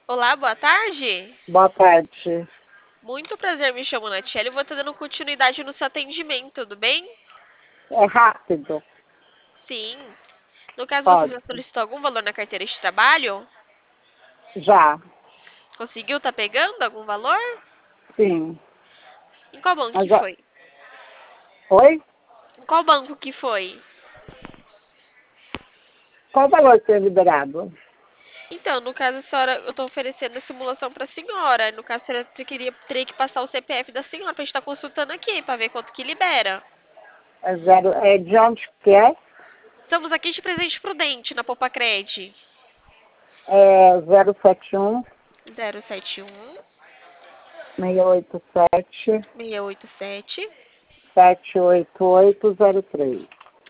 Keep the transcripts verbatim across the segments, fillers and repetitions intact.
Olá, boa tarde. Boa tarde. Muito prazer, me chamo Natiele e vou estar dando continuidade no seu atendimento, tudo bem? É rápido? Sim. No caso, você Pode. já solicitou algum valor na carteira de trabalho? Já. Conseguiu tá pegando algum valor? Sim. Em qual banco Mas, que ó, foi? oi? Em qual banco que foi? Qual valor ser liberado? Então, no caso, a senhora, eu estou oferecendo a simulação para a senhora. No caso, a senhora queria, teria que passar o C P F da senhora para a gente estar consultando aqui, para ver quanto que libera. É zero. É de onde que é? Estamos aqui de Presidente Prudente, na Popacred. É zero sete um, zero sete um, seis oito sete, seis oito sete. sete oito oito zero três.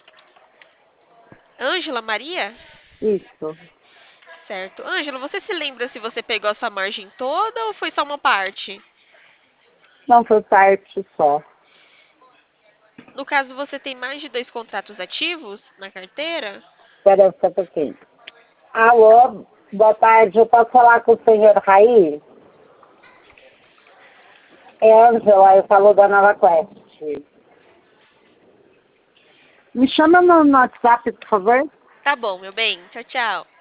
Ângela Maria? Isso. Certo. Ângela, você se lembra se você pegou essa margem toda ou foi só uma parte? Não foi parte só. No caso, você tem mais de dois contratos ativos na carteira? Espera só um pouquinho. Alô, boa tarde. Eu posso falar com o senhor Raí? É Ângela, eu falo da Nova Quest. Me chama no no WhatsApp, por favor. Tá bom, meu bem. Tchau, tchau.